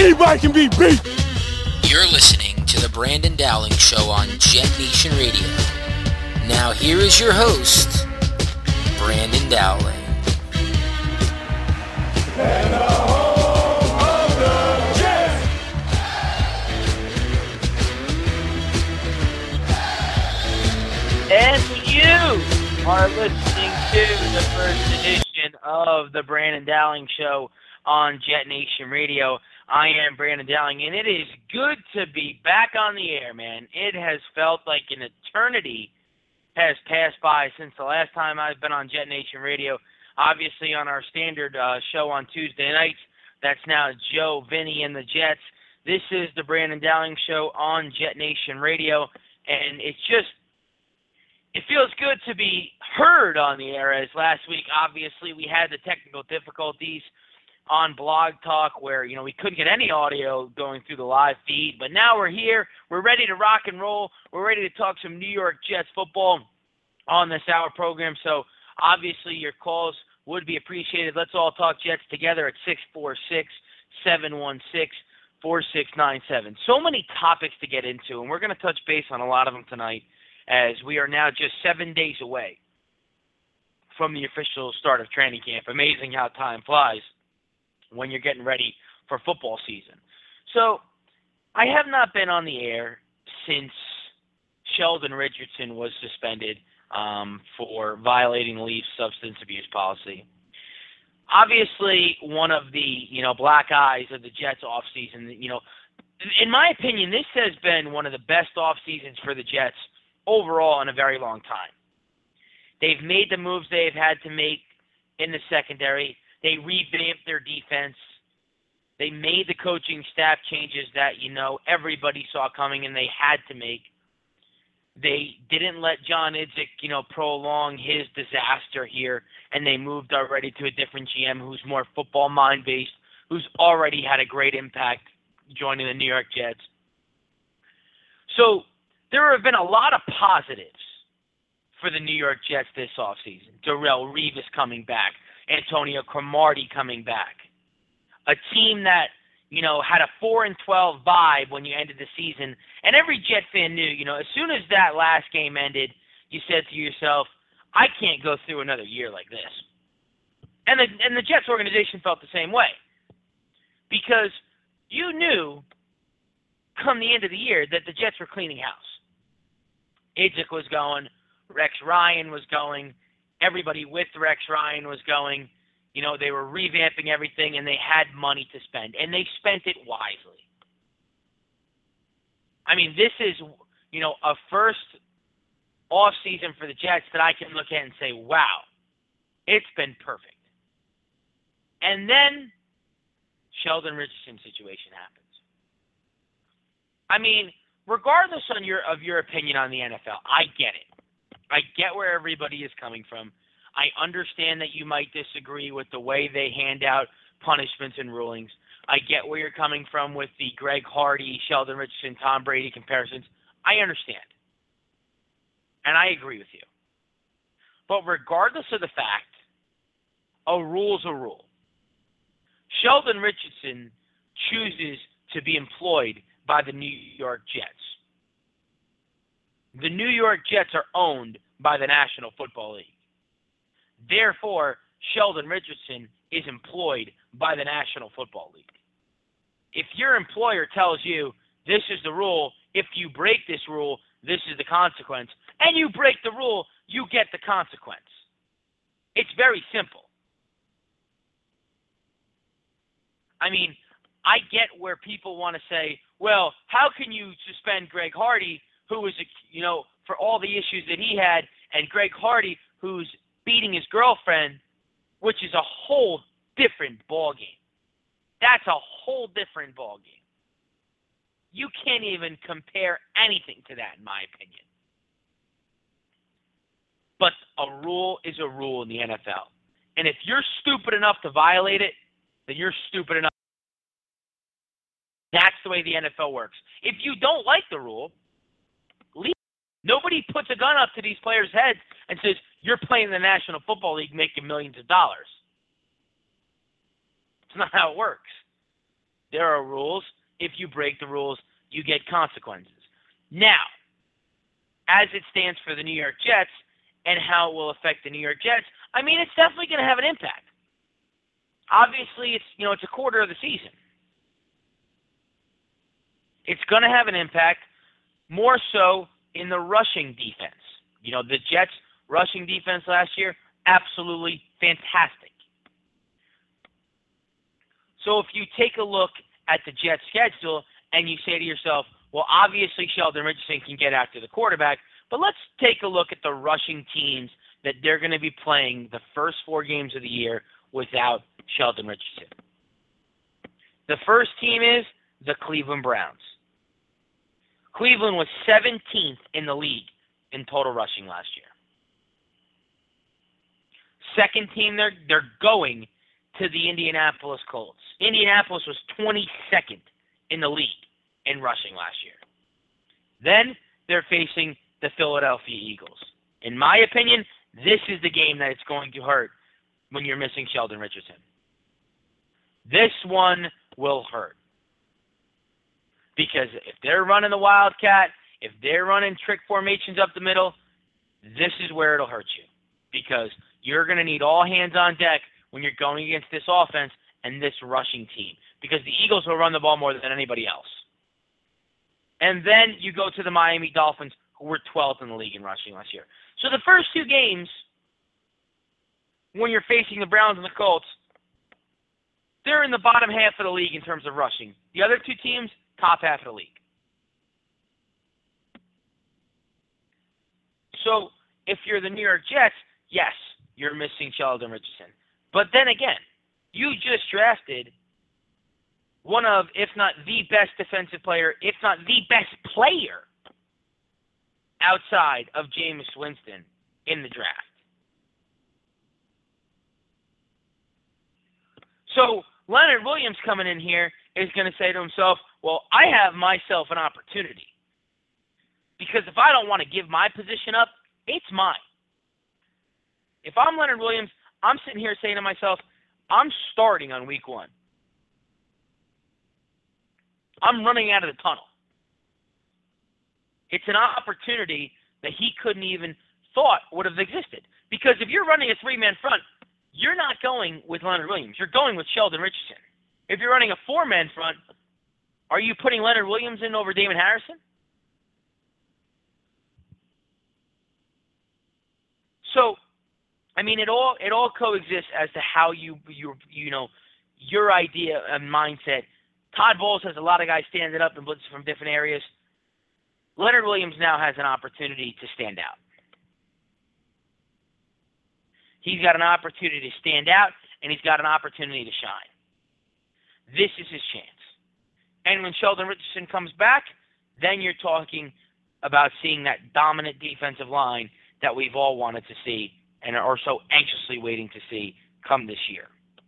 Anybody can be beat. You're listening to the Brandon Dowling Show on Jet Nation Radio. Now here is your host, Brandon Dowling. And the home of the Jets. And you are listening to the first edition of the Brandon Dowling Show on Jet Nation Radio. I am Brandon Dowling, and it is good to be back on the air, man. It has felt like an eternity has passed by since the last time I've been on Jet Nation Radio. Obviously, on our standard show on Tuesday nights, that's now Joe, Vinny, and the Jets. This is the Brandon Dowling Show on Jet Nation Radio, and it feels good to be heard on the air, as last week, obviously, we had the technical difficulties on Blog Talk where, we couldn't get any audio going through the live feed. But now we're here. We're ready to rock and roll. We're ready to talk some New York Jets football on this hour program. So, obviously, your calls would be appreciated. Let's all talk Jets together at 646-716-4697. So many topics to get into, and we're going to touch base on a lot of them tonight, as we are now just 7 days away from the official start of training camp. Amazing how time flies when you're getting ready for football season. So, I have not been on the air since Sheldon Richardson was suspended for violating the Leafs substance abuse policy. Obviously, one of the, black eyes of the Jets offseason. In my opinion, this has been one of the best off seasons for the Jets overall in a very long time. They've made the moves they've had to make in the secondary. They revamped their defense. They made the coaching staff changes that, everybody saw coming and they had to make. They didn't let John Idzik, prolong his disaster here, and they moved already to a different GM who's more football mind-based, who's already had a great impact joining the New York Jets. So there have been a lot of positives for the New York Jets this offseason. Darrelle Revis coming back. Antonio Cromartie coming back. A team that, had a 4-12 vibe when you ended the season. And every Jet fan knew, as soon as that last game ended, you said to yourself, I can't go through another year like this. And the Jets organization felt the same way. Because you knew, come the end of the year, that the Jets were cleaning house. Idzik was going. Rex Ryan was going. Everybody with Rex Ryan was going. They were revamping everything, and they had money to spend, and they spent it wisely. I mean, this is, a first off-season for the Jets that I can look at and say, wow, it's been perfect. And then Sheldon Richardson situation happens. I mean, regardless of your opinion on the NFL, I get it. I get where everybody is coming from. I understand that you might disagree with the way they hand out punishments and rulings. I get where you're coming from with the Greg Hardy, Sheldon Richardson, Tom Brady comparisons. I understand. And I agree with you. But regardless of the fact, a rule's a rule. Sheldon Richardson chooses to be employed by the New York Jets. The New York Jets are owned by the National Football League. Therefore, Sheldon Richardson is employed by the National Football League. If your employer tells you, this is the rule, if you break this rule, this is the consequence, and you break the rule, you get the consequence. It's very simple. I mean, I get where people want to say, well, how can you suspend Greg Hardy, who was, for all the issues that he had, and Greg Hardy, who's beating his girlfriend, which is a whole different ballgame. That's a whole different ballgame. You can't even compare anything to that, in my opinion. But a rule is a rule in the NFL. And if you're stupid enough to violate it, then you're stupid enough. That's the way the NFL works. If you don't like the rule, leave. Nobody puts a gun up to these players' heads and says, you're playing in the National Football League making millions of dollars. It's not how it works. There are rules. If you break the rules, you get consequences. Now, as it stands for the New York Jets and how it will affect the New York Jets, I mean, it's definitely going to have an impact. Obviously, it's a quarter of the season. It's going to have an impact more so in the rushing defense. The Jets' rushing defense last year, absolutely fantastic. So if you take a look at the Jets' schedule and you say to yourself, well, obviously Sheldon Richardson can get after the quarterback, but let's take a look at the rushing teams that they're going to be playing the first 4 games of the year without Sheldon Richardson. The first team is the Cleveland Browns. Cleveland was 17th in the league in total rushing last year. Second team, they're going to the Indianapolis Colts. Indianapolis was 22nd in the league in rushing last year. Then they're facing the Philadelphia Eagles. In my opinion, this is the game that it's going to hurt when you're missing Sheldon Richardson. This one will hurt. Because if they're running the Wildcat, if they're running trick formations up the middle, this is where it'll hurt you. Because you're going to need all hands on deck when you're going against this offense and this rushing team. Because the Eagles will run the ball more than anybody else. And then you go to the Miami Dolphins, who were 12th in the league in rushing last year. So the first 2 games, when you're facing the Browns and the Colts, they're in the bottom half of the league in terms of rushing. The other 2 teams, top half of the league. So if you're the New York Jets, yes, you're missing Sheldon Richardson. But then again, you just drafted one of, if not the best defensive player, if not the best player outside of Jameis Winston in the draft. So Leonard Williams coming in here is going to say to himself, well, I have myself an opportunity. Because if I don't want to give my position up, it's mine. If I'm Leonard Williams, I'm sitting here saying to myself, I'm starting on week 1. I'm running out of the tunnel. It's an opportunity that he couldn't even thought would have existed. Because if you're running a 3-man front, you're not going with Leonard Williams. You're going with Sheldon Richardson. If you're running a 4-man front, are you putting Leonard Williams in over Damon Harrison? So, I mean, it all coexists as to how your idea and mindset. Todd Bowles has a lot of guys standing up and blitzing from different areas. Leonard Williams now has an opportunity to stand out. He's got an opportunity to stand out, and he's got an opportunity to shine. This is his chance. And when Sheldon Richardson comes back, then you're talking about seeing that dominant defensive line that we've all wanted to see and are so anxiously waiting to see come this year.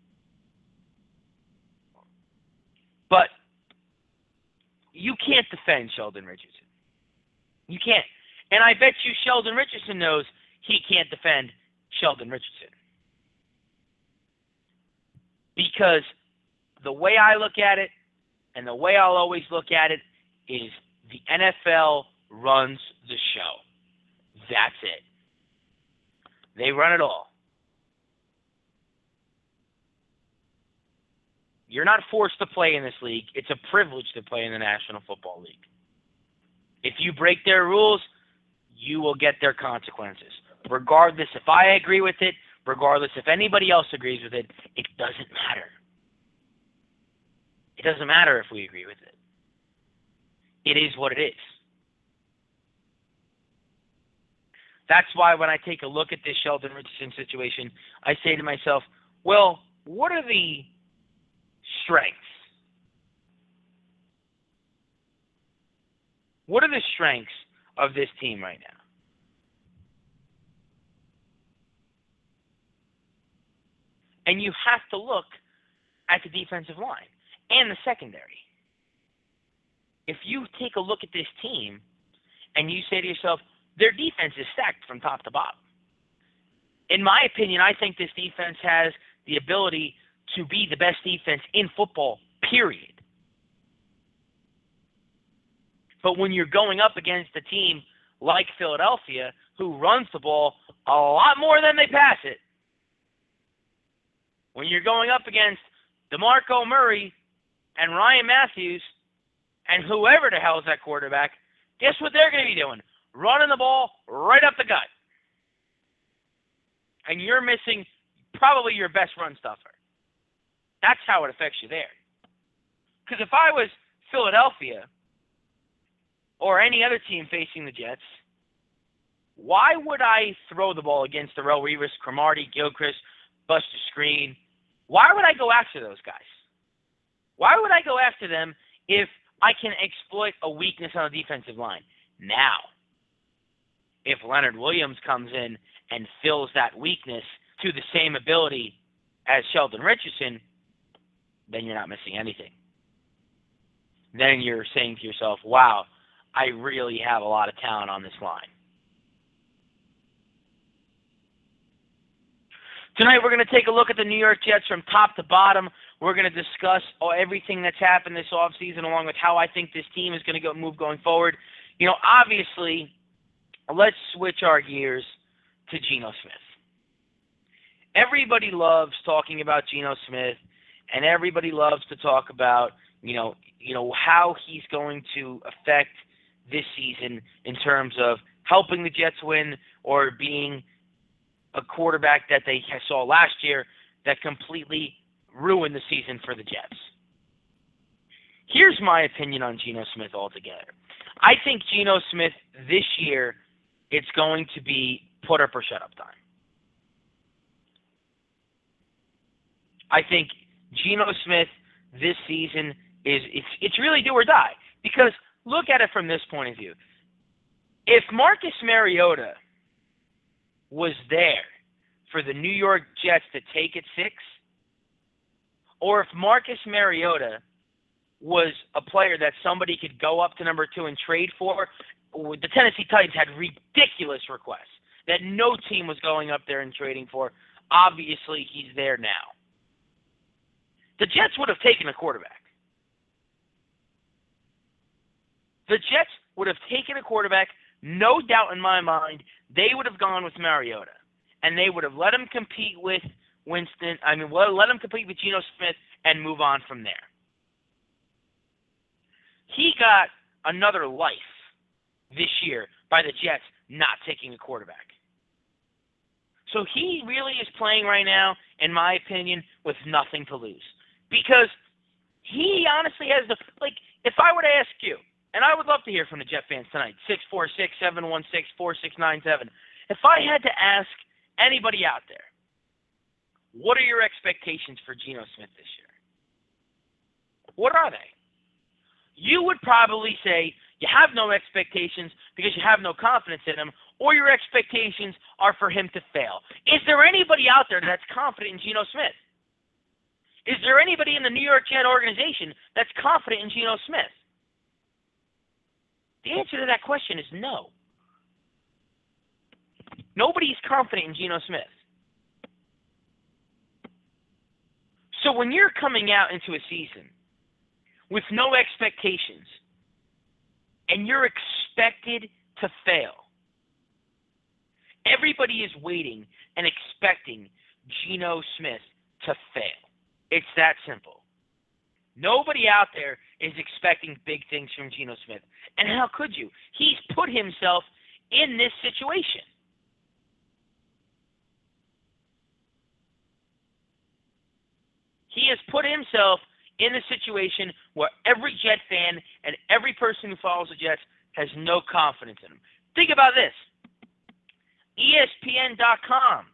But you can't defend Sheldon Richardson. You can't. And I bet you Sheldon Richardson knows he can't defend Sheldon Richardson. Because the way I look at it, and the way I'll always look at it, is the NFL runs the show. That's it. They run it all. You're not forced to play in this league. It's a privilege to play in the National Football League. If you break their rules, you will get their consequences. Regardless if I agree with it, regardless if anybody else agrees with it, it doesn't matter. It doesn't matter if we agree with it. It is what it is. That's why when I take a look at this Sheldon Richardson situation, I say to myself, well, what are the strengths? What are the strengths of this team right now? And you have to look at the defensive line and the secondary. If you take a look at this team and you say to yourself, their defense is stacked from top to bottom. In my opinion, I think this defense has the ability to be the best defense in football, period. But when you're going up against a team like Philadelphia, who runs the ball a lot more than they pass it, when you're going up against DeMarco Murray and Ryan Matthews and whoever the hell is that quarterback, guess what they're going to be doing? Running the ball right up the gut. And you're missing probably your best run stuffer. That's how it affects you there. Because if I was Philadelphia or any other team facing the Jets, why would I throw the ball against Darrelle Revis, Cromartie, Gilchrist, Buster Screen? Why would I go after those guys? Why would I go after them if I can exploit a weakness on the defensive line? Now, if Leonard Williams comes in and fills that weakness to the same ability as Sheldon Richardson, then you're not missing anything. Then you're saying to yourself, wow, I really have a lot of talent on this line. Tonight we're going to take a look at the New York Jets from top to bottom. We're going to discuss everything that's happened this offseason along with how I think this team is going to move going forward. You know, obviously, let's switch our gears to Geno Smith. Everybody loves talking about Geno Smith, and everybody loves to talk about, you know how he's going to affect this season in terms of helping the Jets win or being a quarterback that they saw last year that completely ruined the season for the Jets. Here's my opinion on Geno Smith altogether. I think Geno Smith this year, it's going to be put up or shut up time. I think Geno Smith this season it's really do or die. Because look at it from this point of view. If Marcus Mariota was there for the New York Jets to take at 6, or if Marcus Mariota was a player that somebody could go up to number 2 and trade for, the Tennessee Titans had ridiculous requests that no team was going up there and trading for. Obviously, he's there now. The Jets would have taken a quarterback. The Jets would have taken a quarterback, no doubt in my mind. They would have gone with Mariota, and they would have let him compete with let him compete with Geno Smith and move on from there. He got another life this year by the Jets not taking a quarterback. So he really is playing right now, in my opinion, with nothing to lose. Because he honestly has if I were to ask you, and I would love to hear from the Jet fans tonight, 646-716-4697. If I had to ask anybody out there, what are your expectations for Geno Smith this year? What are they? You would probably say you have no expectations because you have no confidence in him, or your expectations are for him to fail. Is there anybody out there that's confident in Geno Smith? Is there anybody in the New York Jet organization that's confident in Geno Smith? The answer to that question is no. Nobody's confident in Geno Smith. So when you're coming out into a season with no expectations and you're expected to fail, everybody is waiting and expecting Geno Smith to fail. It's that simple. Nobody out there is expecting big things from Geno Smith. And how could you? He's put himself in this situation. He has put himself in a situation where every Jet fan and every person who follows the Jets has no confidence in him. Think about this. ESPN.com.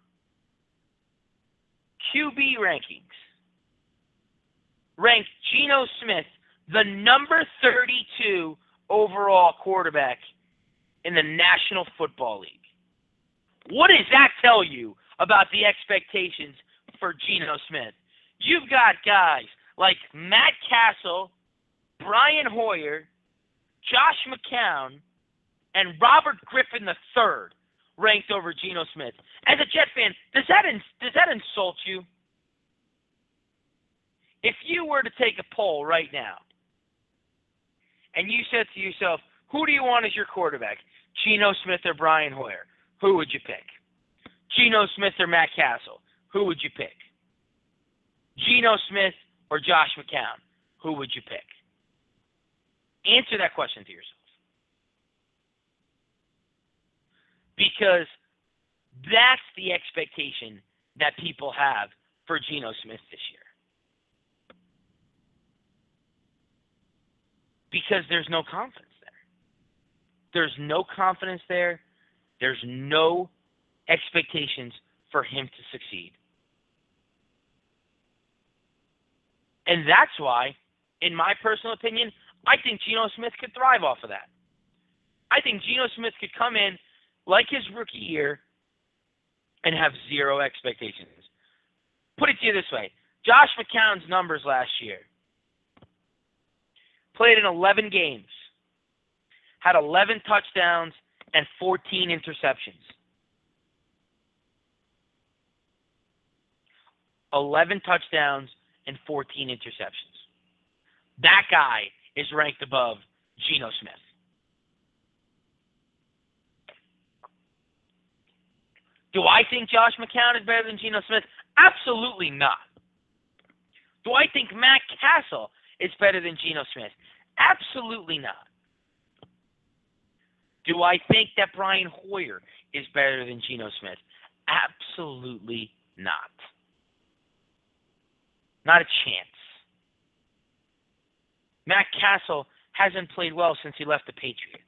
QB rankings. Ranked Geno Smith the number 32 overall quarterback in the National Football League. What does that tell you about the expectations for Geno Smith? You've got guys like Matt Castle, Brian Hoyer, Josh McCown, and Robert Griffin III ranked over Geno Smith. As a Jet fan, does that insult you? If you were to take a poll right now, and you said to yourself, Who do you want as your quarterback? Geno Smith or Brian Hoyer? Who would you pick? Geno Smith or Matt Castle? Who would you pick? Geno Smith or Josh McCown? Who would you pick? Answer that question to yourself. Because that's the expectation that people have for Geno Smith this year. Because there's no confidence there. There's no confidence there. There's no expectations for him to succeed. And that's why, in my personal opinion, I think Geno Smith could thrive off of that. I think Geno Smith could come in like his rookie year and have zero expectations. Put it to you this way. Josh McCown's numbers last year. Played in 11 games. Had 11 touchdowns and 14 interceptions. 11 touchdowns and 14 interceptions. That guy is ranked above Geno Smith. Do I think Josh McCown is better than Geno Smith? Absolutely not. Do I think Matt Castle is better than Geno Smith? Absolutely not. Do I think that Brian Hoyer is better than Geno Smith? Absolutely not. Not a chance. Matt Castle hasn't played well since he left the Patriots.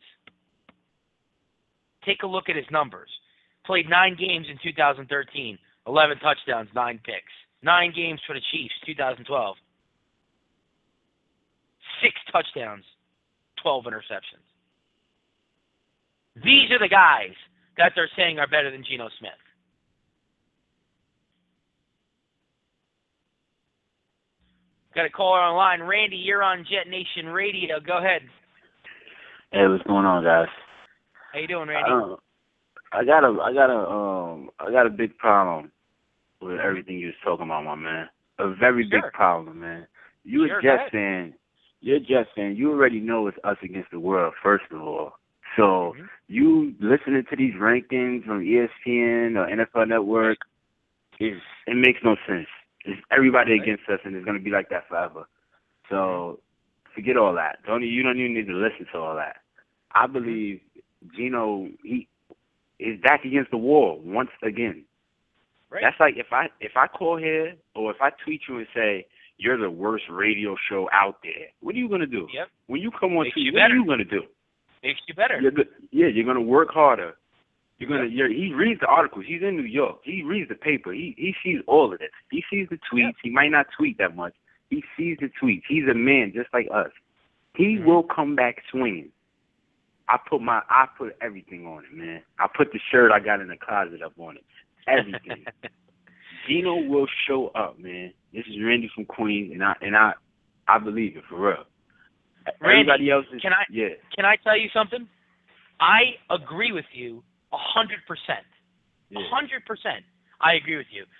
Take a look at his numbers. Played 9 games in 2013, 11 touchdowns, 9 picks. 9 games for the Chiefs, 2012. 6 touchdowns, 12 interceptions. These are the guys that they're saying are better than Geno Smith. Got a caller online. Randy, you're on Jet Nation Radio. Go ahead. Hey, what's going on, guys? How you doing, Randy? I got a big problem with everything you was talking about, my man. A very big problem, man. You're a Jets fan. You already know it's us against the world, first of all. So you listening to these rankings from ESPN or NFL Network, it makes no sense. It's everybody against us, and it's going to be like that forever. So forget all that. You don't even need to listen to all that. I believe Geno, he is back against the wall once again. Right. That's like if I call here or if I tweet you and say you're the worst radio show out there, what are you going to do? Yep. When you come on TV, what are you going to do? Makes you better. You're going to work harder. He reads the articles. He's in New York. He reads the paper. He sees all of this. He sees the tweets. Yep. He might not tweet that much. He sees the tweets. He's a man just like us. He will come back swinging. I put everything on it, man. I put the shirt I got in the closet up on it. Everything. Geno will show up, man. This is Randy from Queens, and I believe it for real. Randy, everybody else is, can I tell you something? I agree with you 100%. 100%. I agree with you.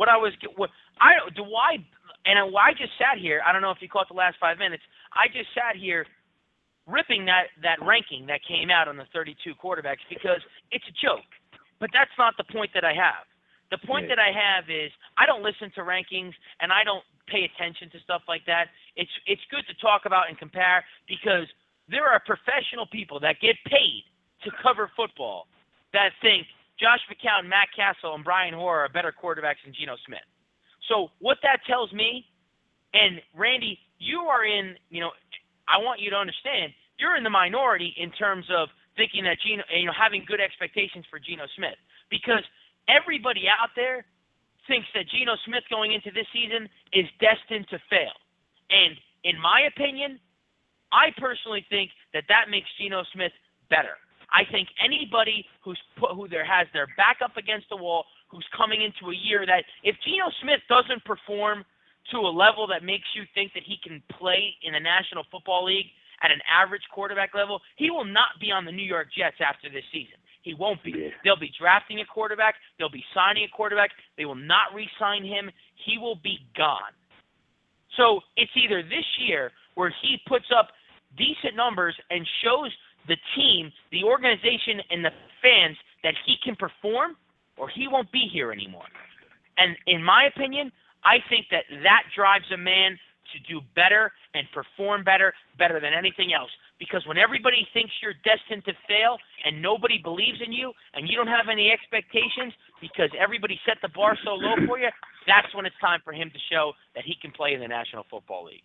I just sat here. I don't know if you caught the last 5 minutes. I just sat here ripping that ranking that came out on the 32 quarterbacks because it's a joke. But that's not the point that I have. The point that I have is I don't listen to rankings and I don't pay attention to stuff like that. It's good to talk about and compare because there are professional people that get paid to cover football that think Josh McCown, Matt Castle, and Brian Hoyer are better quarterbacks than Geno Smith. So what that tells me, and Randy, you are in, I want you to understand, you're in the minority in terms of thinking that having good expectations for Geno Smith, because everybody out there thinks that Geno Smith going into this season is destined to fail. And in my opinion, I personally think that makes Geno Smith better. I think anybody who has their back up against the wall, who's coming into a year that if Geno Smith doesn't perform to a level that makes you think that he can play in the National Football League at an average quarterback level, he will not be on the New York Jets after this season. He won't be. Yeah. They'll be drafting a quarterback. They'll be signing a quarterback. They will not re-sign him. He will be gone. So it's either this year where he puts up decent numbers and shows the team, the organization, and the fans that he can perform, or he won't be here anymore. And in my opinion, I think that drives a man to do better and perform better than anything else. Because when everybody thinks you're destined to fail and nobody believes in you and you don't have any expectations because everybody set the bar so low for you, that's when it's time for him to show that he can play in the National Football League.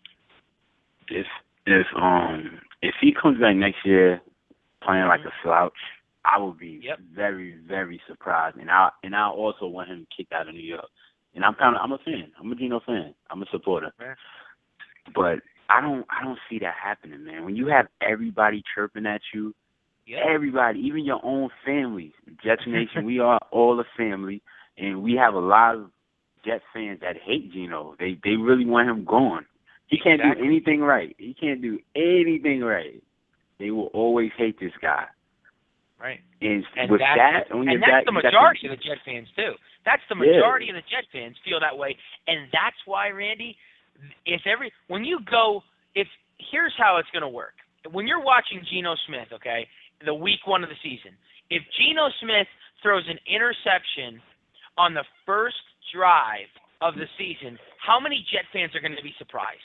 If he comes back next year playing like a slouch, I will be very, very surprised, and I also want him kicked out of New York. And I'm a fan. I'm a Geno fan. I'm a supporter. Yeah. But I don't see that happening, man. When you have everybody chirping at you, everybody, even your own family, Jets Nation, we are all a family, and we have a lot of Jets fans that hate Geno. They really want him gone. He can't do anything right. He can't do anything right. They will always hate this guy. Right. And that's the majority of the Jet fans, too. That's the majority of the Jet fans feel that way. And that's why, Randy, here's how it's going to work. When you're watching Geno Smith, okay, the week 1 of the season, if Geno Smith throws an interception on the first drive of the season, how many Jet fans are going to be surprised?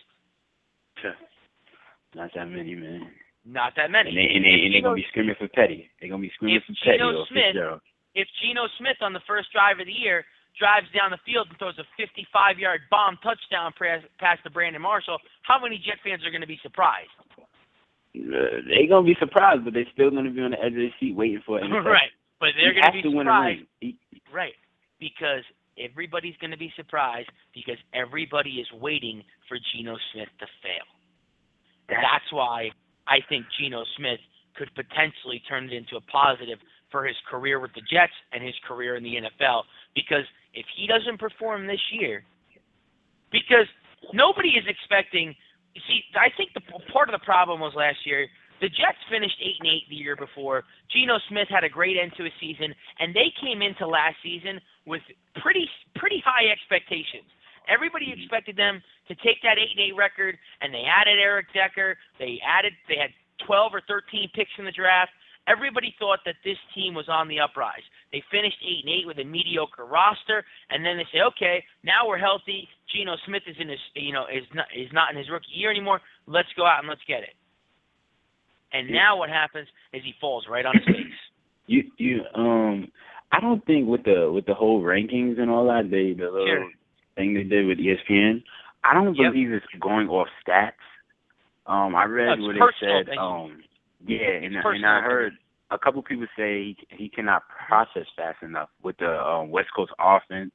Not that many, man. Not that many. And they're going to be screaming for Petty. They're going to be screaming for Petty. If Geno Smith on the first drive of the year drives down the field and throws a 55-yard bomb touchdown pass to Brandon Marshall, how many Jet fans are going to be surprised? They're going to be surprised, but they're still going to be on the edge of their seat waiting for it. Right, but they're going to be surprised. Right, because everybody's going to be surprised because everybody is waiting for Geno Smith to fail. That's why I think Geno Smith could potentially turn it into a positive for his career with the Jets and his career in the NFL. Because if he doesn't perform this year, because nobody is expecting. You see, I think part of the problem was last year. The Jets finished 8-8 the year before. Geno Smith had a great end to his season, and they came into last season with pretty high expectations. Everybody expected them to take that 8-8 record, and they added Eric Decker. They had 12 or 13 picks in the draft. Everybody thought that this team was on the uprise. They finished 8-8 with a mediocre roster, and then they say, okay, now we're healthy. Geno Smith is not in his rookie year anymore. Let's go out and let's get it. And now what happens is he falls right on his face. I don't think with the whole rankings and all that, the little thing they did with ESPN, I don't believe it's going off stats. I read what it said. And I heard a couple people say he cannot process fast enough with the West Coast offense.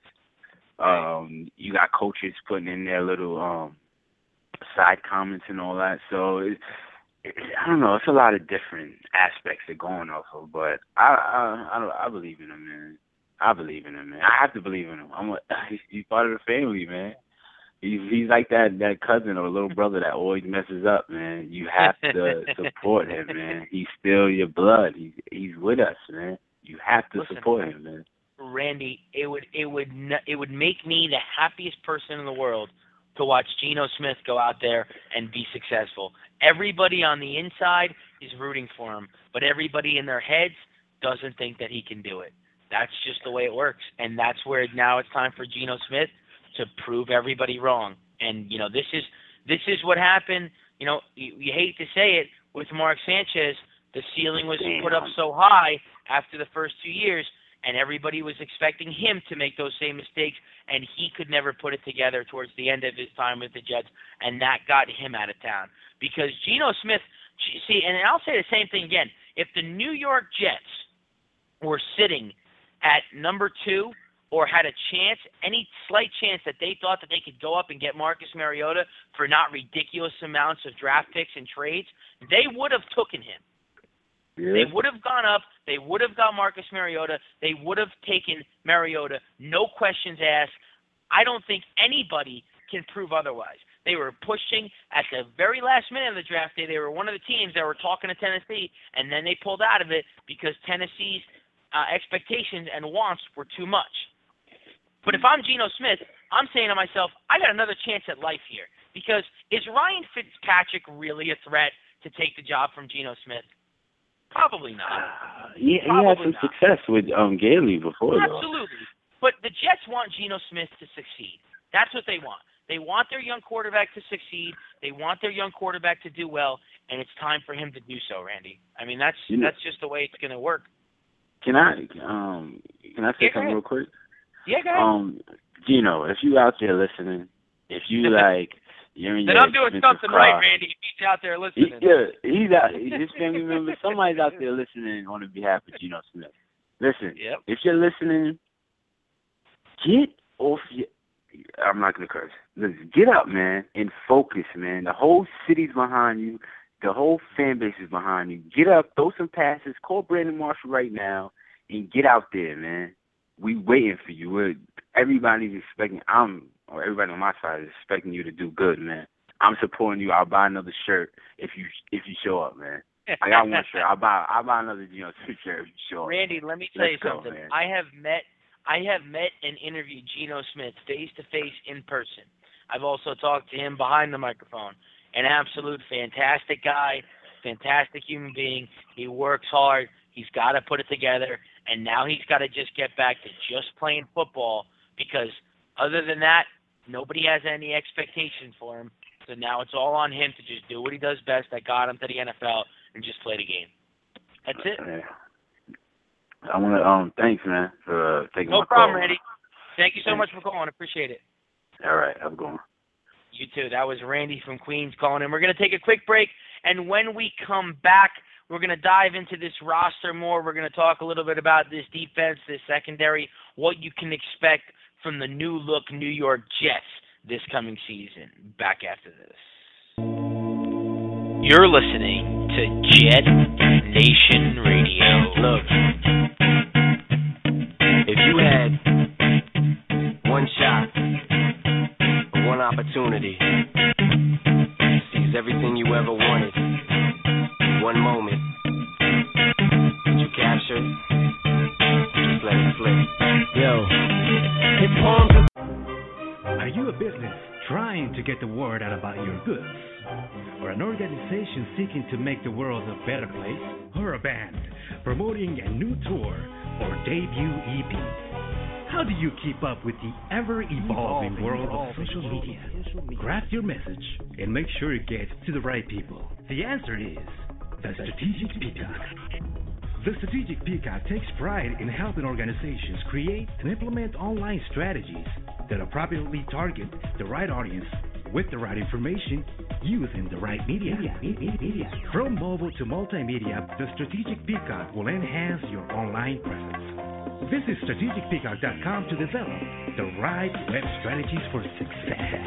You got coaches putting in their little side comments and all that. So I don't know. It's a lot of different aspects they're going off of, but I believe in him, man. I believe in him, man. I have to believe in him. He's part of the family, man. He's like that cousin or little brother that always messes up, man. You have to support him, man. He's still your blood. He's with us, man. You have to support him, man. Randy, it would make me the happiest person in the world to watch Geno Smith go out there and be successful. Everybody on the inside is rooting for him, but everybody in their heads doesn't think that he can do it. That's just the way it works, and that's where now it's time for Geno Smith to prove everybody wrong. And this is what happened. You hate to say it, with Mark Sanchez, the ceiling was put up so high after the first 2 years, and everybody was expecting him to make those same mistakes, and he could never put it together towards the end of his time with the Jets, and that got him out of town. Because Geno Smith, and I'll say the same thing again, if the New York Jets were sitting at number 2 or had a chance, any slight chance that they thought that they could go up and get Marcus Mariota for not ridiculous amounts of draft picks and trades, they would have taken him. Yeah. They would have gone up. They would have got Marcus Mariota. They would have taken Mariota. No questions asked. I don't think anybody can prove otherwise. They were pushing at the very last minute of the draft day. They were one of the teams that were talking to Tennessee, and then they pulled out of it because Tennessee's expectations and wants were too much. But if I'm Geno Smith, I'm saying to myself, I got another chance at life here. Because is Ryan Fitzpatrick really a threat to take the job from Geno Smith? Probably not. He had some success with Gailey before, though. Absolutely. But the Jets want Geno Smith to succeed. That's what they want. They want their young quarterback to succeed. They want their young quarterback to do well, and it's time for him to do so, Randy. I mean, that's just the way it's going to work. Can I say something real quick? Yeah, go ahead. Geno, if you out there listening, if you you're in then your I'm doing something car, right, Randy. If he's out there listening. He's out. His family member, somebody's out there listening on behalf of Geno Smith. Listen, if you're listening, get off your. I'm not gonna curse. Listen, get up, man, and focus, man. The whole city's behind you. The whole fan base is behind you. Get up, throw some passes, call Brandon Marshall right now, and get out there, man. We waiting for you. Everybody's expecting. Everybody on my side is expecting you to do good, man. I'm supporting you. I'll buy another shirt if you show up, man. I got one shirt. I'll buy another Geno shirt if you show up. Randy, let me tell you something. Man. I have met and interviewed Geno Smith face to face in person. I've also talked to him behind the microphone. An absolute fantastic guy, fantastic human being. He works hard. He's got to put it together, and now he's got to just get back to just playing football because other than that, nobody has any expectations for him. So now it's all on him to just do what he does best that got him to the NFL and just play the game. That's it. I want to thanks, man, for taking my call. No problem, Randy. Thank you so much for calling. Appreciate it. All right, have a good one. You too. That was Randy from Queens calling in. We're going to take a quick break, and when we come back, we're going to dive into this roster more. We're going to talk a little bit about this defense, this secondary, what you can expect from the new-look New York Jets this coming season. Back after this. You're listening to Jet Nation Radio. Look, if you had one shot, one opportunity to seize everything you ever wanted, one moment that you captured, just let it slip. Yo, his palms. Are you a business trying to get the word out about your goods? Or an organization seeking to make the world a better place? Or a band promoting a new tour or debut EP? How do you keep up with the ever-evolving world of social media? Craft your message and make sure it gets to the right people. The answer is the Strategic Peacock. The Strategic Peacock takes pride in helping organizations create and implement online strategies that appropriately target the right audience with the right information using the right media. From mobile to multimedia, the Strategic Peacock will enhance your online presence. Visit strategicpeacock.com to develop the right web strategies for success.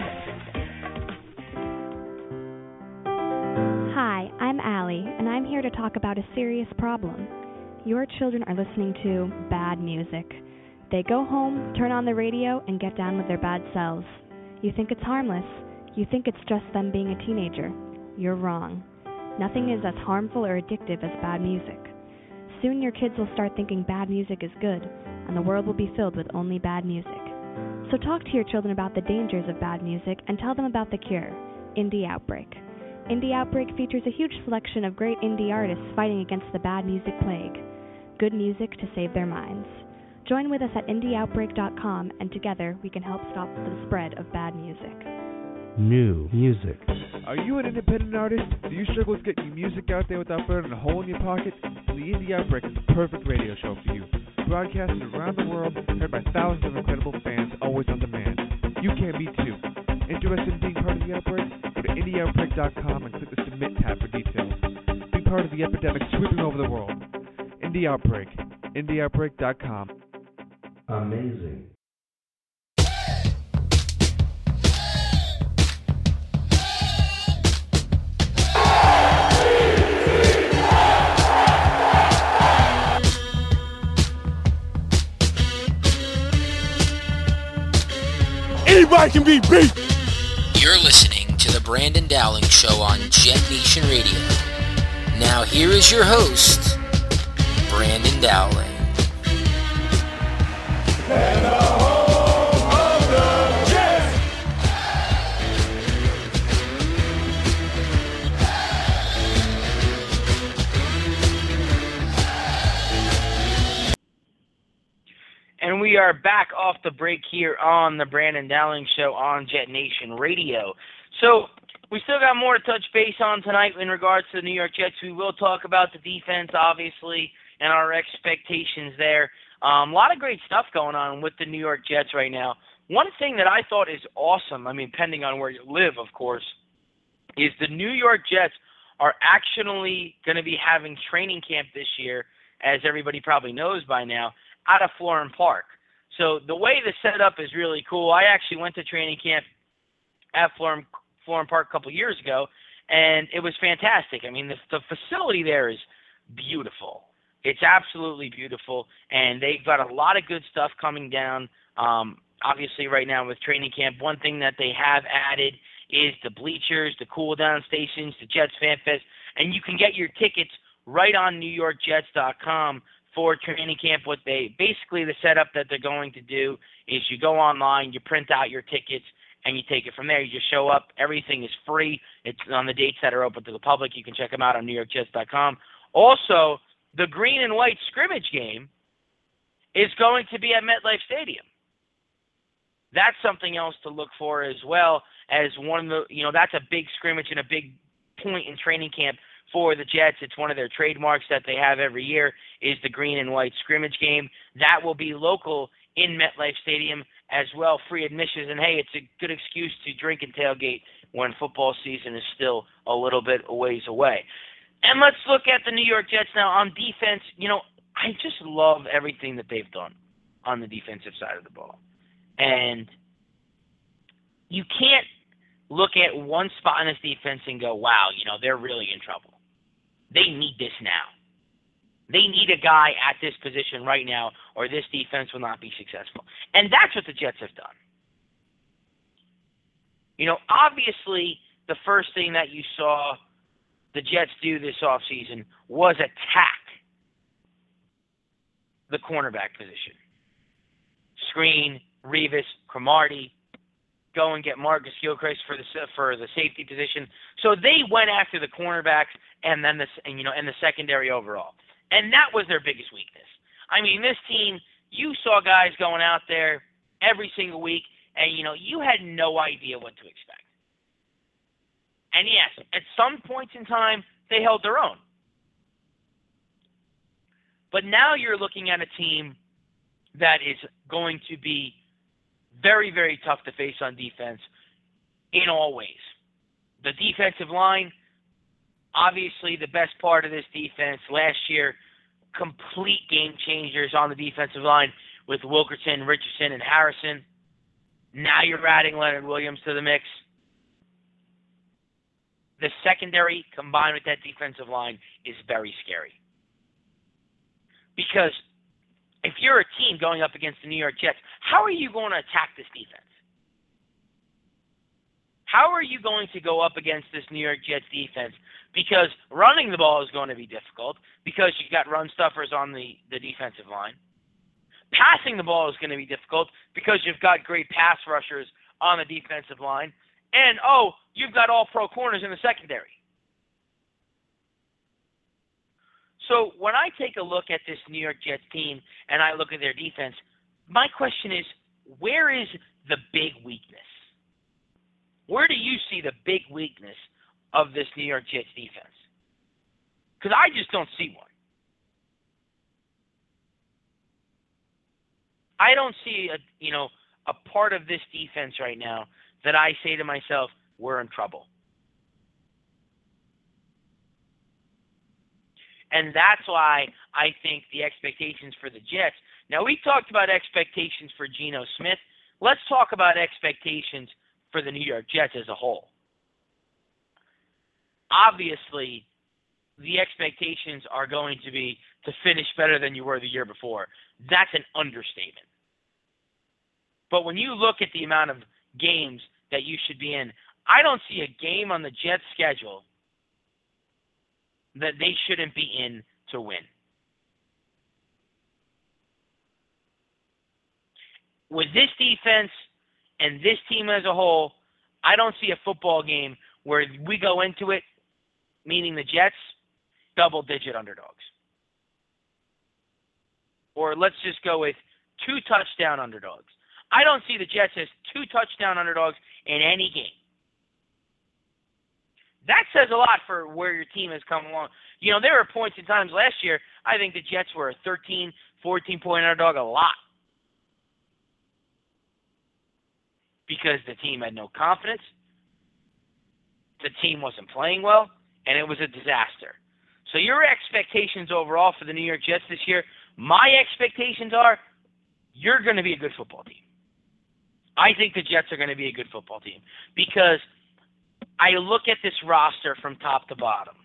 Hi, I'm Allie, and I'm here to talk about a serious problem. Your children are listening to bad music. They go home, turn on the radio, and get down with their bad selves. You think it's harmless. You think it's just them being a teenager. You're wrong. Nothing is as harmful or addictive as bad music. Soon your kids will start thinking bad music is good, and the world will be filled with only bad music. So talk to your children about the dangers of bad music and tell them about the cure, Indie Outbreak. Indie Outbreak features a huge selection of great indie artists fighting against the bad music plague. Good music to save their minds. Join with us at indieoutbreak.com, and together we can help stop the spread of bad music. New music. Are you an independent artist? Do you struggle with getting your music out there without burning a hole in your pocket? The Indie Outbreak is the perfect radio show for you. Broadcasted around the world, heard by thousands of incredible fans, always on demand. You can be too. Interested in being part of the Outbreak? Go to indieoutbreak.com and click the Submit tab for details. Be part of the epidemic sweeping over the world. Indie Outbreak. indieoutbreak.com. Amazing. Anybody can be beat. You're listening to the Brandon Dowling Show on Jet Nation Radio. Now here is your host, Brandon Dowling. And the home of the Jets. we are back off the break here on the Brandon Dowling Show on Jet Nation Radio. So we still got more to touch base on tonight in regards to the New York Jets. We will talk about the defense, obviously, and our expectations there. A lot of great stuff going on with the New York Jets right now. One thing that I thought is awesome, depending on where you live, of course, is the New York Jets are actually going to be having training camp this year, as everybody probably knows by now, out of Florham Park. So the way the setup is really cool. I actually went to training camp at Florham Park a couple years ago, and it was fantastic. The facility there is beautiful. It's absolutely beautiful, and they've got a lot of good stuff coming down. Obviously, right now with training camp, one thing that they have added is the bleachers, the cool-down stations, the Jets Fan Fest, and you can get your tickets right on NewYorkJets.com for training camp. Basically the setup that they're going to do is you go online, you print out your tickets, and you take it from there. You just show up. Everything is free. It's on the dates that are open to the public. You can check them out on NewYorkJets.com. Also, the green and white scrimmage game is going to be at MetLife Stadium. That's something else to look for as well as one of the, that's a big scrimmage and a big point in training camp for the Jets. It's one of their trademarks that they have every year is the green and white scrimmage game. That will be local in MetLife Stadium as well, free admissions. And, hey, it's a good excuse to drink and tailgate when football season is still a little bit a ways away. And let's look at the New York Jets now on defense. I just love everything that they've done on the defensive side of the ball. And you can't look at one spot in this defense and go, wow, they're really in trouble. They need this now. They need a guy at this position right now, or this defense will not be successful. And that's what the Jets have done. Obviously, the first thing that you saw the Jets do this offseason was attack the cornerback position. Screen, Revis, Cromartie, go and get Marcus Gilchrist for the safety position. So they went after the cornerbacks and then and the secondary overall. And that was their biggest weakness. This team, you saw guys going out there every single week, and you had no idea what to expect. And yes, at some points in time, they held their own. But now you're looking at a team that is going to be very, very tough to face on defense in all ways. The defensive line, obviously the best part of this defense last year, complete game changers on the defensive line with Wilkerson, Richardson, and Harrison. Now you're adding Leonard Williams to the mix. The secondary combined with that defensive line is very scary. Because if you're a team going up against the New York Jets, how are you going to attack this defense? How are you going to go up against this New York Jets defense? Because running the ball is going to be difficult because you've got run stuffers on the defensive line. Passing the ball is going to be difficult because you've got great pass rushers on the defensive line. And, you've got all pro corners in the secondary. So when I take a look at this New York Jets team and I look at their defense, my question is, where is the big weakness? Where do you see the big weakness of this New York Jets defense? Because I just don't see one. I don't see a part of this defense right now that I say to myself, we're in trouble. And that's why I think the expectations for the Jets. Now, we talked about expectations for Geno Smith. Let's talk about expectations for the New York Jets as a whole. Obviously, the expectations are going to be to finish better than you were the year before. That's an understatement. But when you look at the amount of games that you should be in, I don't see a game on the Jets' schedule that they shouldn't be in to win. With this defense and this team as a whole, I don't see a football game where we go into it, meaning the Jets, double-digit underdogs. Or let's just go with 2 touchdown underdogs. I don't see the Jets as 2 touchdown underdogs in any game. That says a lot for where your team has come along. You know, there were points in times last year, I think the Jets were a 13, 14-point underdog a lot. Because the team had no confidence, the team wasn't playing well, and it was a disaster. So your expectations overall for the New York Jets this year, my expectations are you're going to be a good football team. I think the Jets are going to be a good football team because I look at this roster from top to bottom.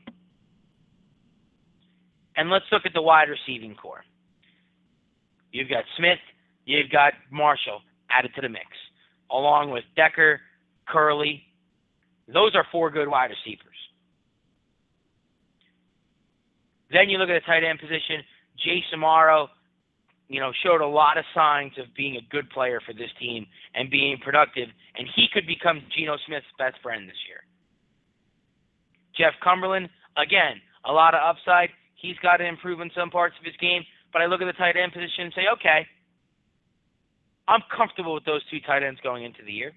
And let's look at the wide receiving core. You've got Smith, you've got Marshall added to the mix, along with Decker, Curley. Those are 4 good wide receivers. Then you look at the tight end position. Jace Amaro, showed a lot of signs of being a good player for this team and being productive, and he could become Geno Smith's best friend this year. Jeff Cumberland, again, a lot of upside. He's got to improve in some parts of his game, but I look at the tight end position and say, okay, I'm comfortable with those 2 tight ends going into the year.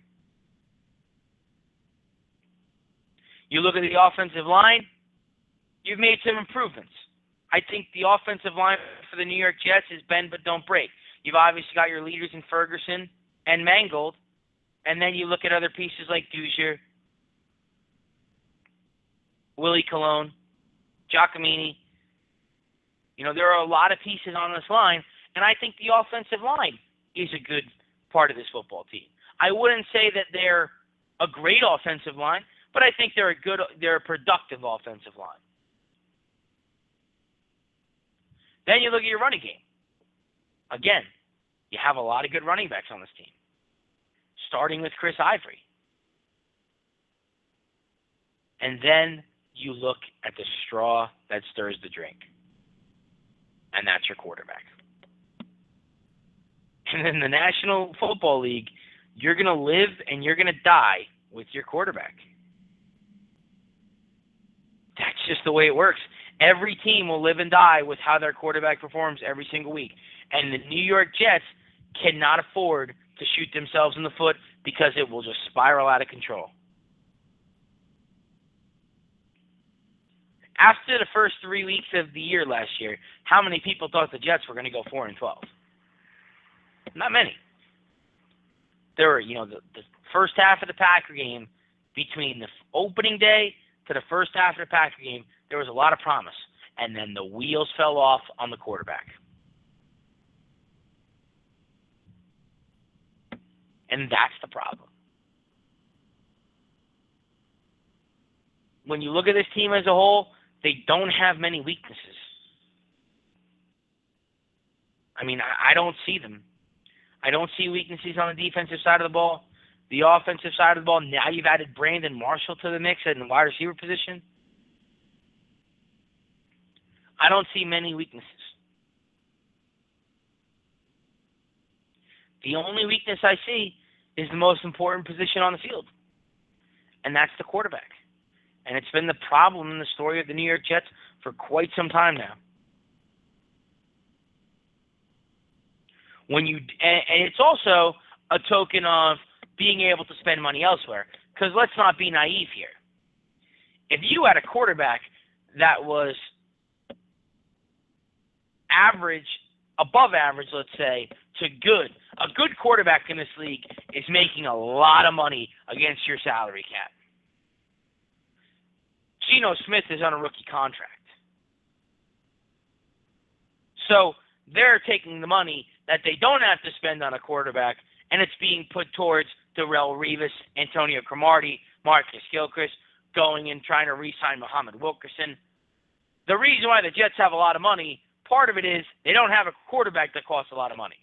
You look at the offensive line, you've made some improvements. I think the offensive line for the New York Jets is bend but don't break. You've obviously got your leaders in Ferguson and Mangold, and then you look at other pieces like Duzier, Willie Colon, Giacomini. There are a lot of pieces on this line, and I think the offensive line is a good part of this football team. I wouldn't say that they're a great offensive line, but I think they're a productive offensive line. Then you look at your running game. Again, you have a lot of good running backs on this team, starting with Chris Ivory. And then you look at the straw that stirs the drink, and that's your quarterback. And in the National Football League, you're going to live and you're going to die with your quarterback. That's just the way it works. Every team will live and die with how their quarterback performs every single week. And the New York Jets cannot afford to shoot themselves in the foot because it will just spiral out of control. After the first 3 weeks of the year last year, how many people thought the Jets were going to go 4-12? Not many. There were, the first half of the Packer game, between the opening day to the first half of the Packer game, there was a lot of promise. And then the wheels fell off on the quarterback. And that's the problem. When you look at this team as a whole, they don't have many weaknesses. I don't see them. I don't see weaknesses on the defensive side of the ball. The offensive side of the ball, now you've added Brandon Marshall to the mix in the wide receiver position. I don't see many weaknesses. The only weakness I see is the most important position on the field, and that's the quarterback. And it's been the problem in the story of the New York Jets for quite some time now. And it's also a token of being able to spend money elsewhere. Because let's not be naive here. If you had a quarterback that was average, above average, let's say, to good, a good quarterback in this league is making a lot of money against your salary cap. Geno Smith is on a rookie contract. So they're taking the money that they don't have to spend on a quarterback, and it's being put towards Darrelle Revis, Antonio Cromartie, Marcus Gilchrist, going and trying to re-sign Muhammad Wilkerson. The reason why the Jets have a lot of money, part of it is they don't have a quarterback that costs a lot of money.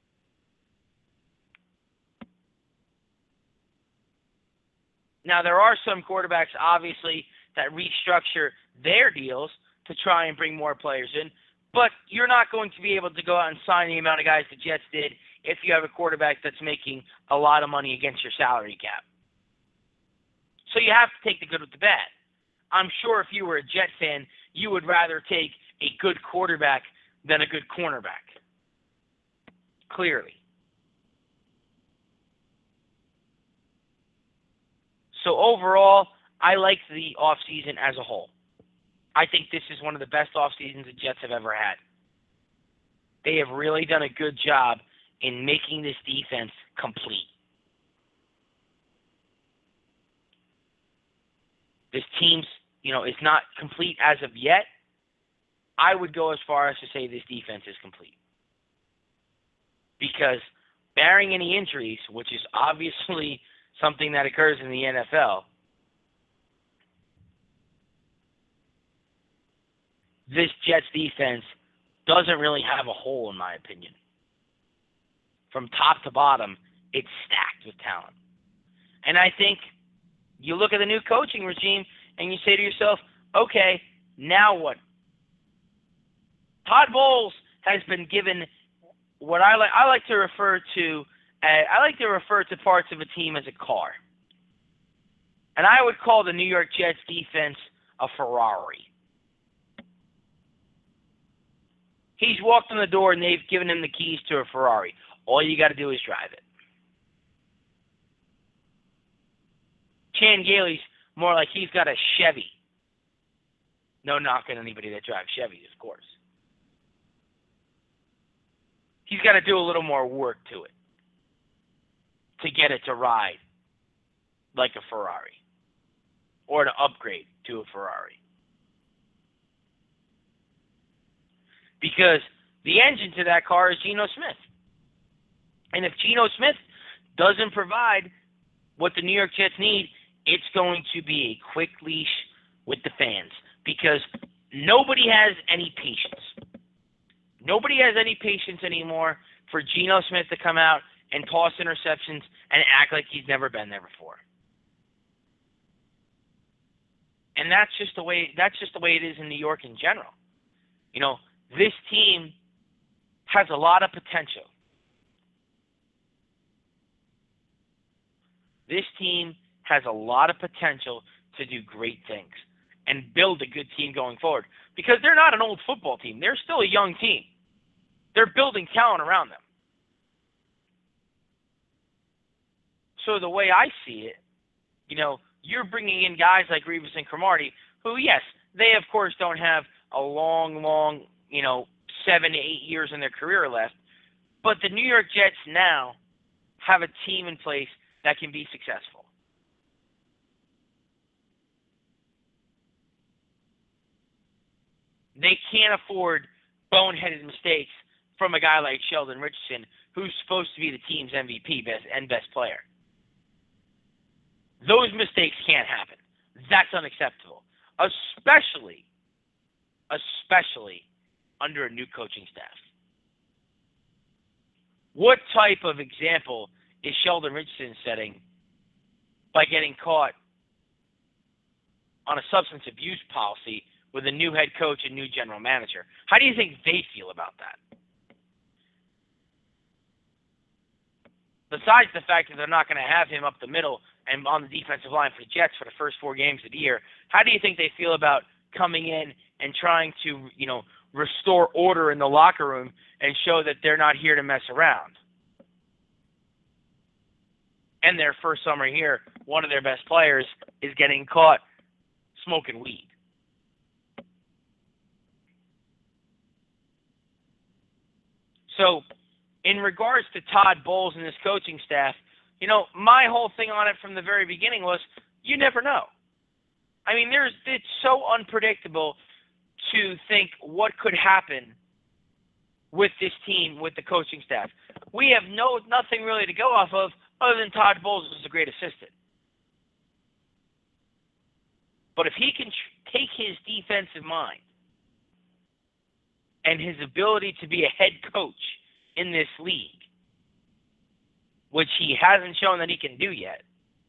Now, there are some quarterbacks, obviously, that restructure their deals to try and bring more players in, but you're not going to be able to go out and sign the amount of guys the Jets did if you have a quarterback that's making a lot of money against your salary cap. So you have to take the good with the bad. I'm sure if you were a Jet fan, you would rather take a good quarterback than a good cornerback. clearly. So overall, I like the offseason as a whole. I think this is one of the best offseasons the Jets have ever had. They have really done a good job in making this defense complete. This team's, is not complete as of yet. I would go as far as to say this defense is complete. Because barring any injuries, which is obviously something that occurs in the NFL, this Jets defense doesn't really have a hole, in my opinion. From top to bottom, it's stacked with talent. And I think you look at the new coaching regime and you say to yourself, okay, now what? Todd Bowles has been given what I like to refer to parts of a team as a car. And I would call the New York Jets defense a Ferrari. He's walked in the door and they've given him the keys to a Ferrari. All you got to do is drive it. Chan Gailey's more like he's got a Chevy. No knock on anybody that drives Chevys, of course. He's got to do a little more work to it to get it to ride like a Ferrari or to upgrade to a Ferrari. Because the engine to that car is Geno Smith. And if Geno Smith doesn't provide what the New York Jets need, it's going to be a quick leash with the fans. Because nobody has any patience. Nobody has any patience anymore for Geno Smith to come out and toss interceptions and act like he's never been there before. And that's just the way it is in New York in general. This team has a lot of potential. This team has a lot of potential to do great things and build a good team going forward. Because they're not an old football team. They're still a young team. They're building talent around them. So the way I see it, you're bringing in guys like Revis and Cromartie, who, yes, they of course don't have a long, 7 to 8 years in their career left, but the New York Jets now have a team in place that can be successful. They can't afford boneheaded mistakes from a guy like Sheldon Richardson, who's supposed to be the team's MVP and best player. Those mistakes can't happen. That's unacceptable, especially under a new coaching staff. What type of example is Sheldon Richardson setting by getting caught on a substance abuse policy with a new head coach and new general manager? How do you think they feel about that? Besides the fact that they're not going to have him up the middle and on the defensive line for the Jets for the first 4 games of the year, how do you think they feel about coming in and trying to, restore order in the locker room and show that they're not here to mess around? And their first summer here, one of their best players is getting caught smoking weed. So, in regards to Todd Bowles and his coaching staff, my whole thing on it from the very beginning was, you never know. I mean, it's so unpredictable to think what could happen with this team, with the coaching staff. We have nothing really to go off of other than Todd Bowles is a great assistant. But if he can take his defensive mind and his ability to be a head coach in this league, which he hasn't shown that he can do yet,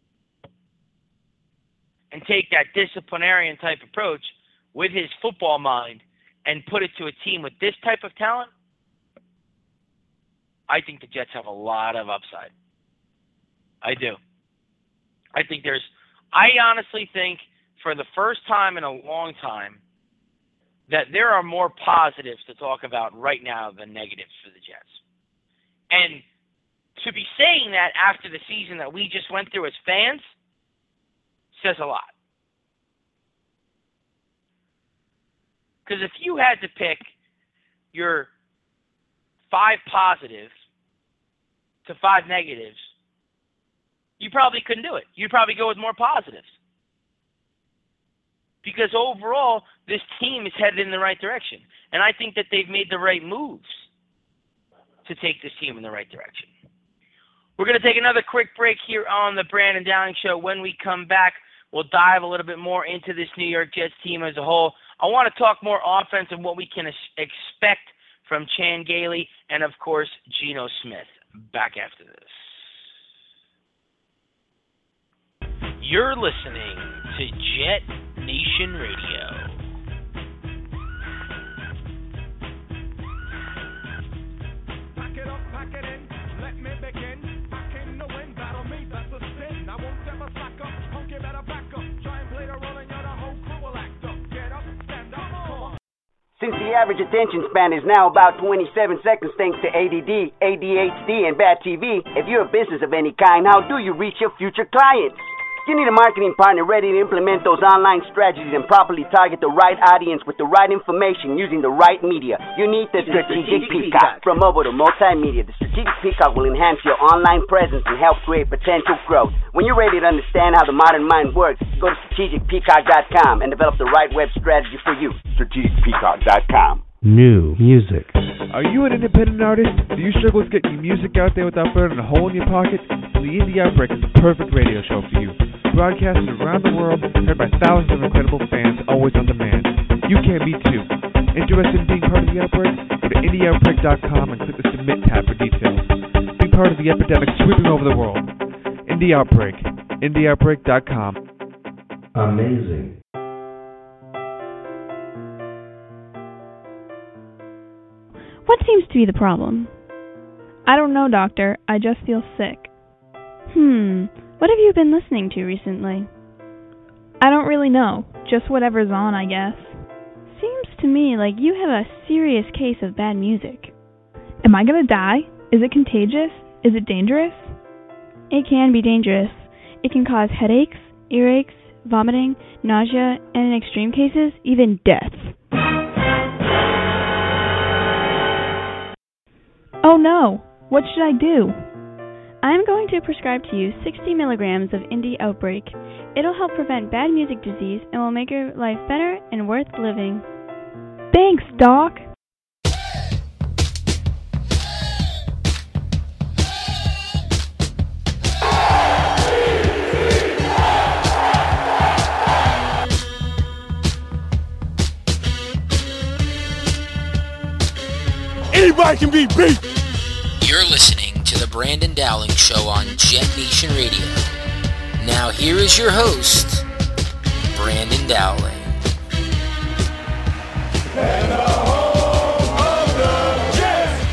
and take that disciplinarian type approach with his football mind and put it to a team with this type of talent, I think the Jets have a lot of upside. I do. I honestly think for the first time in a long time that there are more positives to talk about right now than negatives for the Jets. And to be saying that after the season that we just went through as fans says a lot. Because if you had to pick your 5 positives to 5 negatives, you probably couldn't do it. You'd probably go with more positives. Because overall, this team is headed in the right direction. And I think that they've made the right moves to take this team in the right direction. We're going to take another quick break here on the Brandon Dowling Show. When we come back, we'll dive a little bit more into this New York Jets team as a whole. I want to talk more offense and what we can expect from Chan Gailey and, of course, Geno Smith. Back after this. You're listening to Jet Nation Radio. Pack it up, pack it in, let me begin. Back in the wind, battle me, that's a sin. I won't ever slack up, punk, you better back up. Try and play the role and the whole crew will act up. Get up, stand up, come on. Since the average attention span is now about 27 seconds thanks to ADD, ADHD, and bad TV, if you're a business of any kind, how do you reach your future clients? You need a marketing partner ready to implement those online strategies and properly target the right audience with the right information using the right media. You need the Strategic Peacock. From mobile to multimedia, the Strategic Peacock will enhance your online presence and help create potential growth. When you're ready to understand how the modern mind works, go to strategicpeacock.com and develop the right web strategy for you. strategicpeacock.com. New music. Are you an independent artist? Do you struggle with getting your music out there without burning a hole in your pocket? The Indie Outbreak is the perfect radio show for you. Broadcasted around the world, heard by thousands of incredible fans, always on demand. You can be too. Interested in being part of the Outbreak? Go to IndieOutbreak.com and click the Submit tab for details. Be part of the epidemic sweeping over the world. Indie Outbreak. IndieOutbreak.com. Amazing. What seems to be the problem? I don't know, doctor. I just feel sick. What have you been listening to recently? I don't really know. Just whatever's on, I guess. Seems to me like you have a serious case of bad music. Am I gonna die? Is it contagious? Is it dangerous? It can be dangerous. It can cause headaches, earaches, vomiting, nausea, and in extreme cases, even death. Oh no! What should I do? I'm going to prescribe to you 60 milligrams of Indie Outbreak. It'll help prevent bad music disease and will make your life better and worth living. Thanks, Doc! Anybody can be beat! You're listening to the Brandon Dowling Show on Jet Nation Radio. Now here is your host, Brandon Dowling. And the home of the Jets!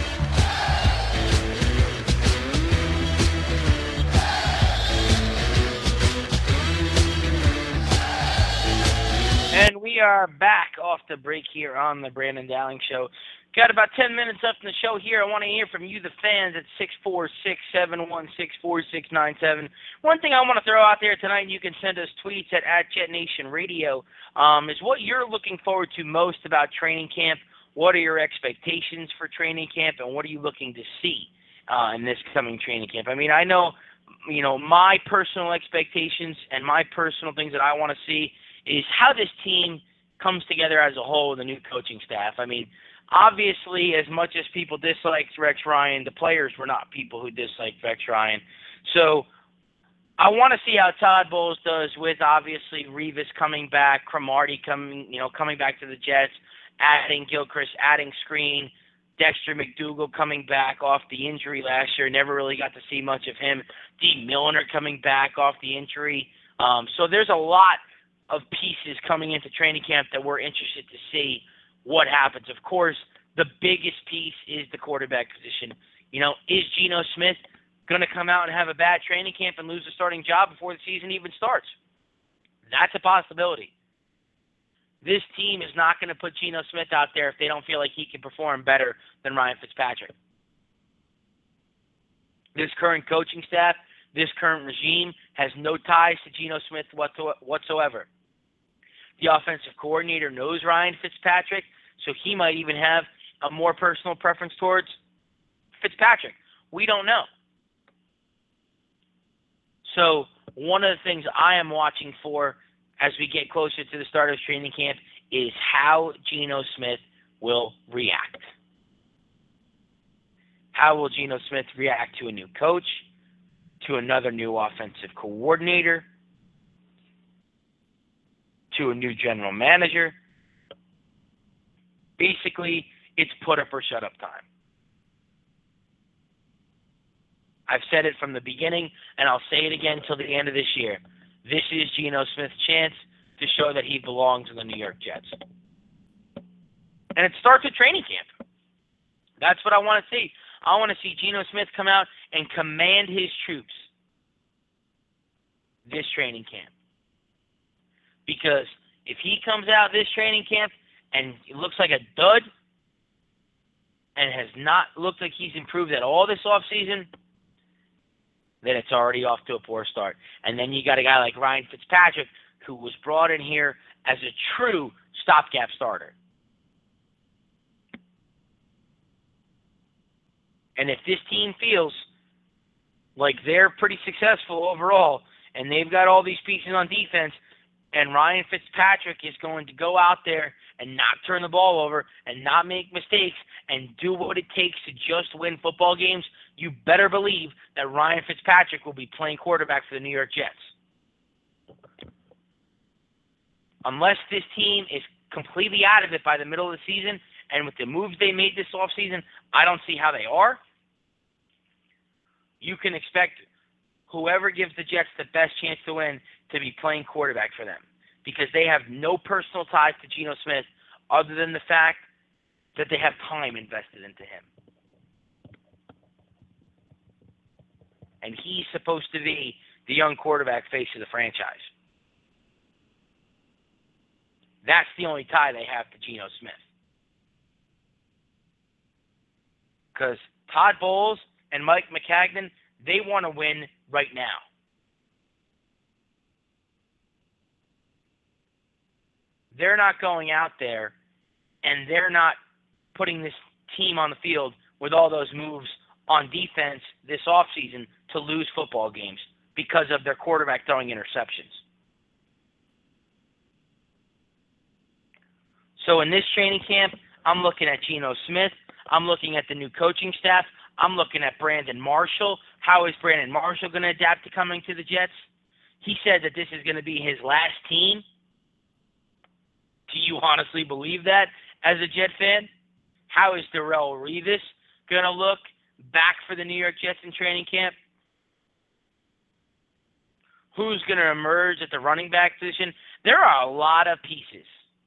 And we are back off the break here on the Brandon Dowling Show. Got about 10 minutes left in the show here. I want to hear from you, the fans, at 646-716-4697. One thing I want to throw out there tonight, and you can send us tweets at @JetNationRadio, is what you're looking forward to most about training camp. What are your expectations for training camp, and what are you looking to see in this coming training camp? I mean, I know, my personal expectations and my personal things that I want to see is how this team comes together as a whole with a new coaching staff. I mean, obviously, as much as people disliked Rex Ryan, the players were not people who disliked Rex Ryan. So I want to see how Todd Bowles does with, obviously, Revis coming back, Cromartie coming back to the Jets, adding Gilchrist, adding Screen, Dexter McDougal coming back off the injury last year. Never really got to see much of him. Dee Milliner coming back off the injury. So there's a lot of pieces coming into training camp that we're interested to see what happens. Of course, the biggest piece is the quarterback position. Is Geno Smith going to come out and have a bad training camp and lose the starting job before the season even starts? That's a possibility. This team is not going to put Geno Smith out there if they don't feel like he can perform better than Ryan Fitzpatrick. This current coaching staff, this current regime has no ties to Geno Smith whatsoever. The offensive coordinator knows Ryan Fitzpatrick, so he might even have a more personal preference towards Fitzpatrick. We don't know. So one of the things I am watching for as we get closer to the start of training camp is how Geno Smith will react. How will Geno Smith react to a new coach, to another new offensive coordinator, to a new general manager? Basically, it's put up or shut up time. I've said it from the beginning, and I'll say it again till the end of this year. This is Geno Smith's chance to show that he belongs in the New York Jets. And it starts at training camp. That's what I want to see. I want to see Geno Smith come out and command his troops this training camp. Because if he comes out this training camp and it looks like a dud and has not looked like he's improved at all this offseason, then it's already off to a poor start. And then you got a guy like Ryan Fitzpatrick, who was brought in here as a true stopgap starter. And if this team feels like they're pretty successful overall, and they've got all these pieces on defense, and Ryan Fitzpatrick is going to go out there and not turn the ball over and not make mistakes and do what it takes to just win football games, you better believe that Ryan Fitzpatrick will be playing quarterback for the New York Jets. Unless this team is completely out of it by the middle of the season, and with the moves they made this offseason, I don't see how they are. You can expect whoever gives the Jets the best chance to win to be playing quarterback for them, because they have no personal ties to Geno Smith other than the fact that they have time invested into him. And he's supposed to be the young quarterback face of the franchise. That's the only tie they have to Geno Smith. Because Todd Bowles and Mike Maccagnan, they want to win right now. They're not going out there and they're not putting this team on the field with all those moves on defense this offseason to lose football games because of their quarterback throwing interceptions. So in this training camp, I'm looking at Geno Smith. I'm looking at the new coaching staff. I'm looking at Brandon Marshall. How is Brandon Marshall going to adapt to coming to the Jets? He said that this is going to be his last team. Do you honestly believe that as a Jet fan? How is Darrelle Revis going to look back for the New York Jets in training camp? Who's going to emerge at the running back position? There are a lot of pieces.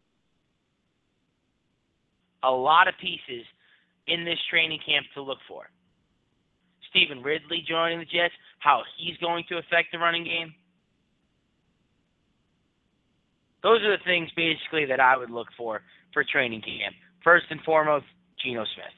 A lot of pieces in this training camp to look for. Stephen Ridley joining the Jets, how he's going to affect the running game. Those are the things basically that I would look for training camp. First and foremost, Geno Smith.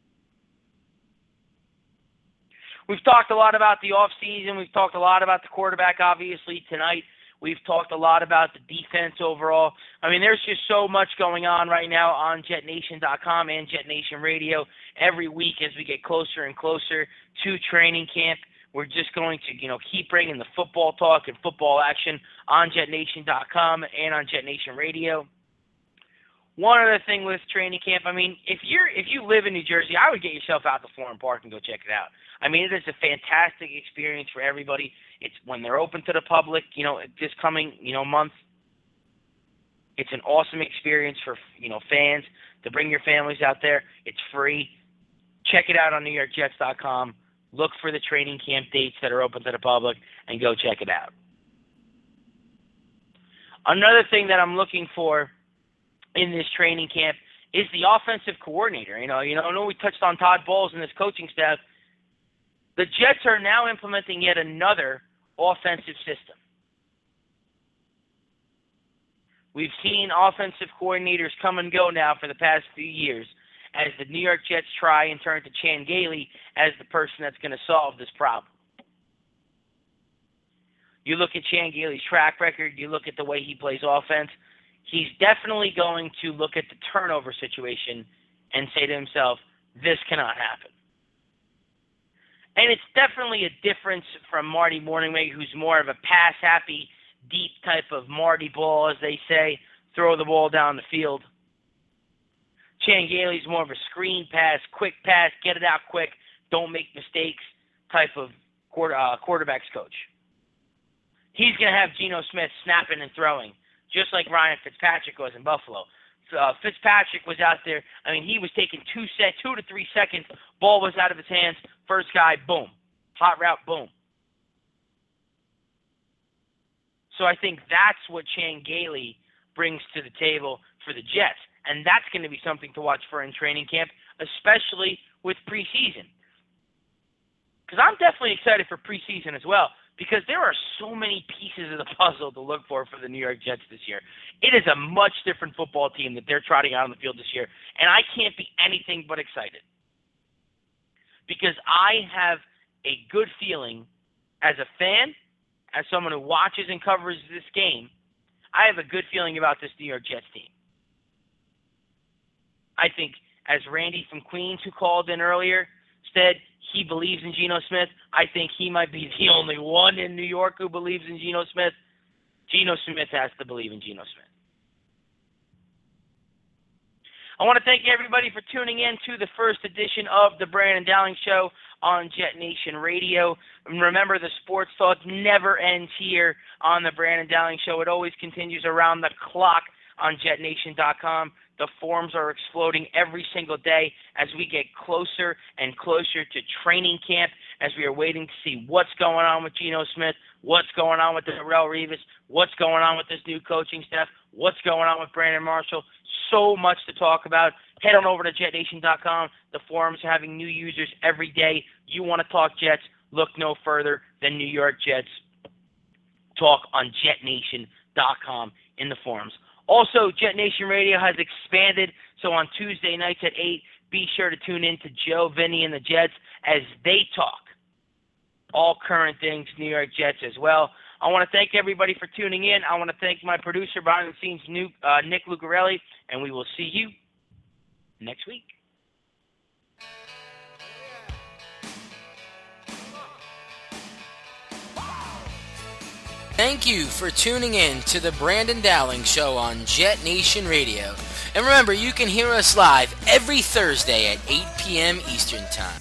We've talked a lot about the offseason. We've talked a lot about the quarterback, obviously, tonight. We've talked a lot about the defense overall. I mean, there's just so much going on right now on JetNation.com and JetNation Radio. Every week as we get closer and closer to training camp, we're just going to, keep bringing the football talk and football action on JetNation.com and on JetNation Radio. One other thing with training camp, I mean, if you live in New Jersey, I would get yourself out to Florham Park and go check it out. I mean, it is a fantastic experience for everybody. It's when they're open to the public, this coming, month. It's an awesome experience for, fans to bring your families out there. It's free. Check it out on NewYorkJets.com. Look for the training camp dates that are open to the public and go check it out. Another thing that I'm looking for in this training camp is the offensive coordinator. I know we touched on Todd Bowles and his coaching staff. The Jets are now implementing yet another offensive system. We've seen offensive coordinators come and go now for the past few years, as the New York Jets try and turn to Chan Gailey as the person that's going to solve this problem. You look at Chan Gailey's track record, you look at the way he plays offense, he's definitely going to look at the turnover situation and say to himself, this cannot happen. And it's definitely a difference from Marty Mornhinweg, who's more of a pass-happy, deep type of Marty ball, as they say, throw the ball down the field. Chan Gailey's more of a screen pass, quick pass, get it out quick, don't make mistakes type of quarterback's coach. He's going to have Geno Smith snapping and throwing, just like Ryan Fitzpatrick was in Buffalo. Fitzpatrick was out there. I mean, he was taking 2 to 3 seconds. Ball was out of his hands. First guy, boom. Hot route, boom. So I think that's what Chan Gailey brings to the table for the Jets. And that's going to be something to watch for in training camp, especially with preseason. Because I'm definitely excited for preseason as well, because there are so many pieces of the puzzle to look for the New York Jets this year. It is a much different football team that they're trotting out on the field this year, and I can't be anything but excited. Because I have a good feeling as a fan, as someone who watches and covers this game, I have a good feeling about this New York Jets team. I think, as Randy from Queens, who called in earlier, said he believes in Geno Smith, I think he might be the only one in New York who believes in Geno Smith. Geno Smith has to believe in Geno Smith. I want to thank everybody for tuning in to the first edition of the Brandon Dowling Show on Jet Nation Radio. And remember, the sports talk never ends here on the Brandon Dowling Show. It always continues around the clock on JetNation.com. The forums are exploding every single day as we get closer and closer to training camp, as we are waiting to see what's going on with Geno Smith, what's going on with Darrelle Revis, what's going on with this new coaching staff, what's going on with Brandon Marshall. So much to talk about. Head on over to JetNation.com. The forums are having new users every day. You want to talk Jets, look no further than New York Jets. Talk on JetNation.com in the forums. Also, Jet Nation Radio has expanded, so on Tuesday nights at 8, be sure to tune in to Joe, Vinny, and the Jets as they talk all current things New York Jets as well. I want to thank everybody for tuning in. I want to thank my producer, behind the scenes, Nick Lucarelli, and we will see you next week. Thank you for tuning in to the Brandon Dowling Show on Jet Nation Radio. And remember, you can hear us live every Thursday at 8 p.m. Eastern Time.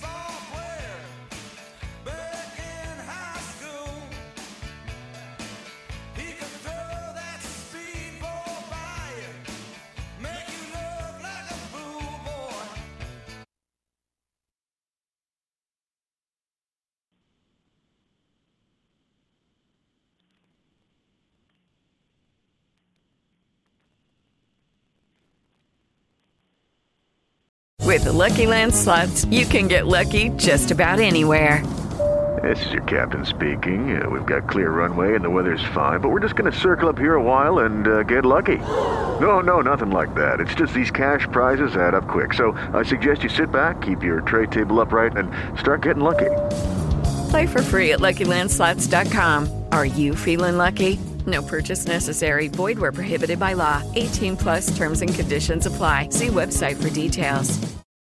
With the Lucky Land Slots, you can get lucky just about anywhere. This is your captain speaking. We've got clear runway and the weather's fine, but we're just going to circle up here a while and get lucky. No, nothing like that. It's just these cash prizes add up quick. So I suggest you sit back, keep your tray table upright, and start getting lucky. Play for free at LuckyLandSlots.com. Are you feeling lucky? No purchase necessary. Void where prohibited by law. 18+ terms and conditions apply. See website for details.